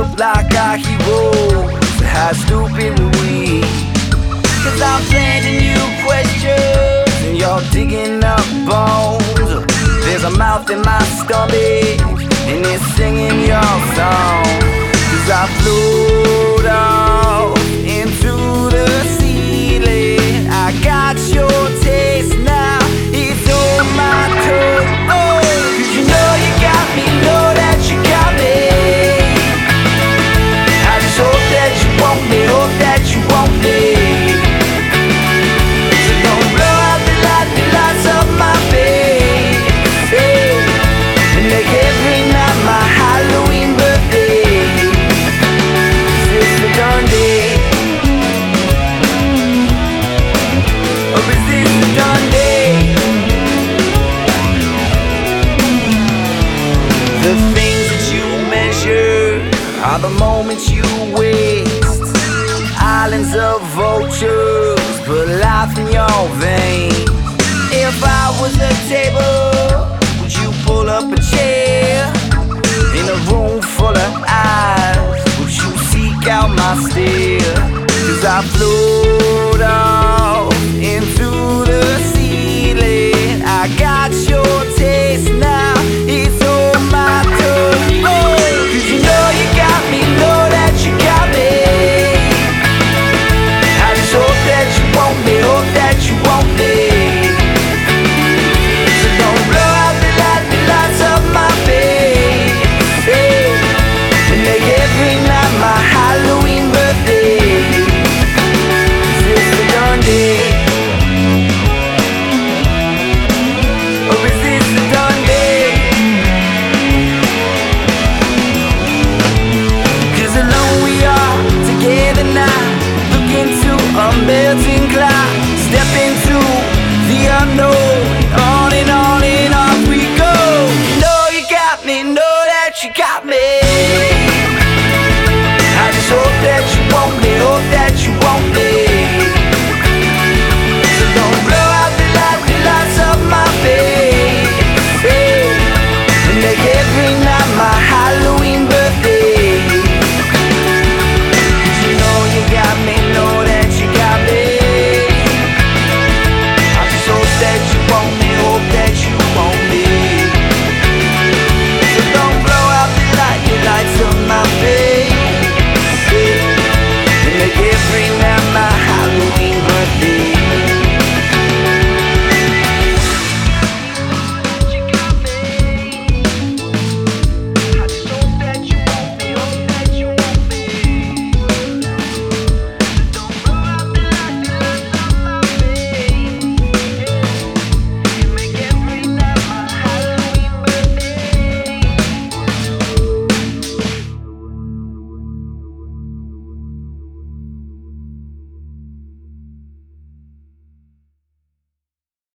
look like our heroes. How stupid were we? Cause I'm planting you questions and you're digging up bones. There's a mouth in my stomach and it's singing your song. Cause I float off into the ceiling. I got your taste now, it's on my tongue. Oh, cause you know you got me, know that you got me. I just hope that you want me, hope that you want me. So don't blow out the lights of my face, hey, and make every night my Halloween birthday. Is this a done day? Or is this a done day? The things that you measure are the moments you waste. Islands of vultures put life in your veins. If I was a table, would you pull up a chair? In a room full of eyes, would you seek out my stare? Cause I float off into the ceiling. I got your taste now, it's on my tongue. Oh, cause you know you got me, know that you got me. I just hope that you want me, hope that you want me. So don't blow out the lights of my face, hey, and make every night my Halloween birthday. Is this a done day? Or is this a done day? Cause alone we are, together now. Look into a melting cloud, step into the unknown. On and on and off we go. Know you got me, know that you got me.